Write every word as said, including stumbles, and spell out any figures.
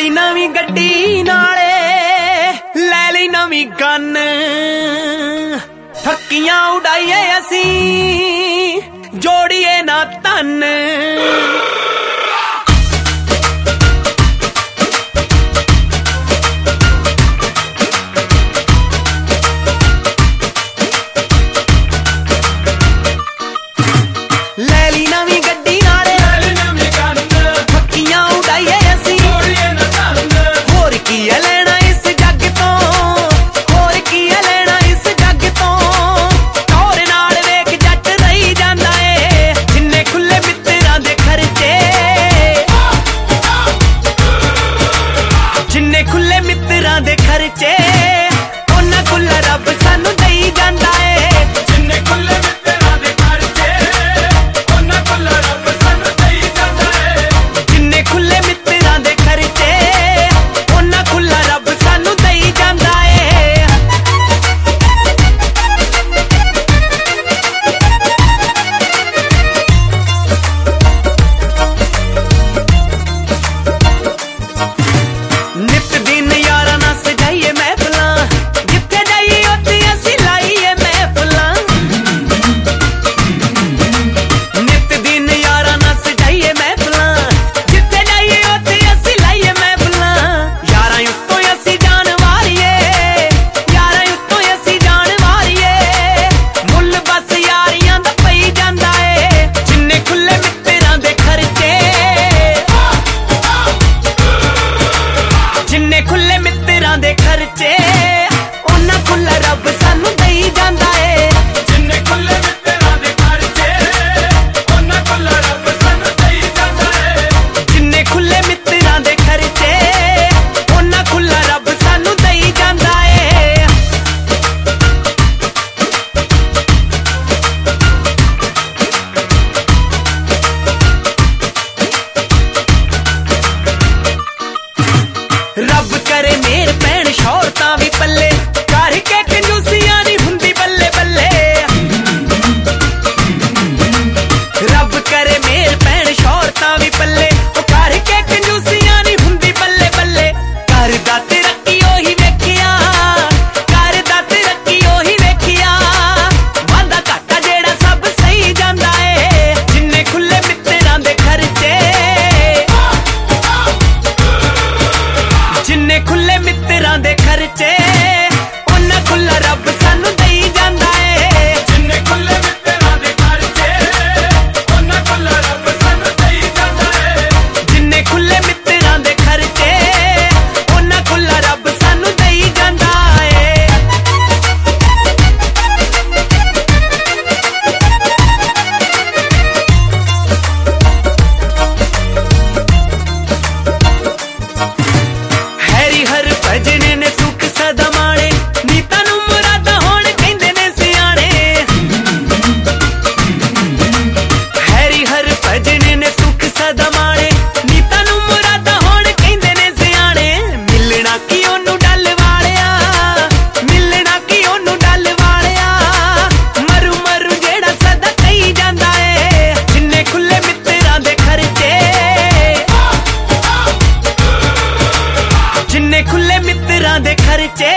ਲਈ ਨਵੀਂ ਗੱਡੀ ਨਾਲੇ ਲੈ ਲਈ ਨਵੀਂ ਗਨ ਠੱਕੀਆਂ ਉਡਾਈਏ ਅਸੀਂ ਜੋੜੀਏ ਨਾ ਧਨ ਲੈ ਲਈ ਨਵੀਂ ਗੱਡੀ ਨਾਲੇ ਲੈ ਲਈ ਨਵੀਂ ਗਨ ਠੱਕੀਆਂ ਉਡਾਈਏ ਅਸੀਂ ਜੋੜੀਏ ਨਾ ਧਨ ਹੋਰ ਕੀ ਹੈ ਲੈਣਾ ਇਸ ਜੱਗ ਤੋਂ ਹੋਰ ਕੀ ਹੈ ਲੈਣਾ ਇਸ ਜੱਗ ਤੋਂ ਟੌਰ ਨਾਲ ਵੇਖ ਜੱਟ ਰਹੀ ਜਾਂਦਾ ਏ ਜਿੰਨੇ ਖੁੱਲੇ ਮਿੱਤਰਾਂ ਦੇ ਖਰਚੇ ਜਿੰਨੇ ਖੁੱਲੇ ਮਿੱਤਰਾਂ ਦੇ ਖਰਚੇ ਉਹਨਾਂ ਖੁੱਲਾ ਰੱਬ ਸਾਨੂੰ ਦੇਈ ਜਾਂਦਾ ਏ ਜਿੰਨੇ ਖੁੱਲੇ ਮਿੱਤਰਾਂ ਦੇ ਖਰਚੇ ਉਹਨਾਂ ਖੁੱਲਾ ਰੱਬ ਸਾਨੂੰ ਦੇਈ ਜਾਂਦਾ ਏ ਜਿੰਨੇ ਖੁੱਲੇ ਮਿੱਤਰਾਂ ਦੇ ਖਰਚੇ ਉਹਨਾਂ ਖੁੱਲਾ ਰੱਬ ਸਾਨੂੰ ਦੇਈ ਜਾਂਦਾ ਏ ਨਿਤ ਦਿਨ ਯਾਰਾਂ ਨਾਲ ਸਜਾਈਏ ਮਹਿਫਲਾਂ ਜਿੱਥੇ ਜਾਈਏ ਉੱਥੇ ਅਸੀਂ ਲਾਈਏ ਮਹਿਫਲਾਂ ਨਿਤ ਦਿਨ ਯਾਰਾਂ ਨਾਲ ਸਜਾਈਏ ਮਹਿਫਲਾਂ ਜਿੱਥੇ ਜਾਈਏ ਉੱਥੇ ਅਸੀਂ ਲਾਈਏ ਮਹਿਫਲਾਂ ਯਾਰਾਂ ਉੱਤੋਂ ਅਸੀਂ ਜਾਣ ਵਾਰੀਏ ਯਾਰਾਂ ਉੱਤੋਂ ਅਸੀਂ ਜਾਣ ਵਾਰੀਏ ਮੁੱਲ ਬਸ ਯਾਰੀਆਂ ਦਾ ਪਈ ਜਾਂਦਾ ਏ ਜਿੰਨੇ ਖੁੱਲੇ ਮਿੱਤਰਾਂ ਦੇ ਖਰਚੇ ਜਿੰਨੇ ਖੁੱਲੇ ਮਿੱਤਰਾਂ ਦੇ ਖਰਚੇ ਉਹਨਾਂ ਖੁੱਲਾ ਰੱਬ ਸਾਨੂੰ ਦੇਈ ਜਾਂਦਾ ਏ ਜਿੰਨੇ ਖੁੱਲੇ ਮਿੱਤਰਾਂ ਦੇ ਖਰਚੇ ਉਹਨਾਂ ਖੁੱਲਾ ਰੱਬ ਸਾਨੂੰ ਦੇਈ ਜਾਂਦਾ ਏ ਜਿੰਨੇ ਖੁੱਲੇ ਮਿੱਤਰਾਂ ਦੇ ਖਰਚੇ ਉਹਨਾਂ ਖੁੱਲਾ ਰੱਬ ਸਾਨੂੰ ਦੇਈ ਜਾਂਦਾ ਏ ਰੱਬ ਕਰੇ ਮੇਰ ਪੈਣ ਸ਼ੌਹਰਤਾਂ ਵੀ ਪੱਲੇ ਕਰਕੇ ਕੰਜੂਸੀਆਂ ਨਹੀਂ ਹੁੰਦੀ ਬੱਲੇ ਬੱਲੇ ਰੱਬ ਕਰੇ ਮੇਰ ਪੈਣ ਸ਼ੌਹਰਤਾਂ ਵੀ ਪੱਲੇ ਉਹ ਕਰਕੇ ਕੰਜੂਸੀਆਂ ਨਹੀਂ ਹੁੰਦੀ ਬੱਲੇ ਬੱਲੇ ਕਰਦਾ ਤਰੱਕੀ ਉਹੀ ਵੇਖਿਆ ਕਰਦਾ ਤਰੱਕੀ ਉਹੀ ਵੇਖਿਆ ਵਾਧਾ ਘਾਟਾ ਜਿਹੜਾ ਸਭ ਸਹੀ ਜਾਂਦਾ ਏ ਜਿੰਨੇ ਖੁੱਲੇ ਮਿੱਤਰਾਂ ਦੇ ਖਰਚੇ ਜਿੰਨੇ ਖੁੱਲੇ ਮਿੱਤਰਾਂ ਦੇ ਖਰਚੇ ਉਹਨਾਂ ਖੁੱਲਾ ਰੱਬ ਸਾਨੂੰ ਦੇਈ ਜਾਂਦਾ ਏ ਜਿੰਨੇ ਖੁੱਲੇ ਮਿੱਤਰਾਂ ਦੇ ਖਰਚੇ ਉਹਨਾਂ ਖੁੱਲਾ ਰੱਬ ਸਾਨੂੰ ਦੇਈ ਜਾਂਦਾ ਏ ਜਿੰਨੇ ਖੁੱਲੇ ਮਿੱਤਰਾਂ ਦੇ ਖਰਚੇ ਉਹਨਾਂ ਖੁੱਲਾ ਰੱਬ ਸਾਨੂੰ ਦੇਈ ਜਾਂਦਾ ਏ ਹੈਰੀ ਹਰ ਭਜਨ ਨੇ ਸੁਖ ਸਦਾ ਮਾਣੇ ਨੀਤਾਂ ਨੂੰ ਮੁਰਾਦਾਂ ਹੋਣ ਕਹਿੰਦੇ ਨੇ ਸਿਆਣੇ ਹੈਰੀ ਹਰ ਭਜਨ ਨੇ ਸੁਖ ਸਦਾ ਮਾਣੇ ਨੀਤਾਂ ਨੂੰ ਮੁਰਾਦਾਂ ਹੋਣ ਕਹਿੰਦੇ ਨੇ ਸਿਆਣੇ ਮਿਲਣਾ ਕੀ ਉਹਨੂੰ ਡੱਲ ਵਾਲਿਆ ਮਿਲਣਾ ਕੀ ਉਹਨੂੰ ਡੱਲ ਵਾਲਿਆ ਮਰੂ ਮਰੂ ਜਿਹੜਾ ਸਦਾ ਕਹੀ ਜਾਂਦਾ ਏ ਜਿੰਨੇ ਖੁੱਲੇ ਮਿੱਤਰਾਂ ਦੇ ਖਰਚੇ ਜਿੰਨੇ ਖੁੱਲੇ ਮਿੱਤਰਾਂ ਦੇ ਖਰਚੇ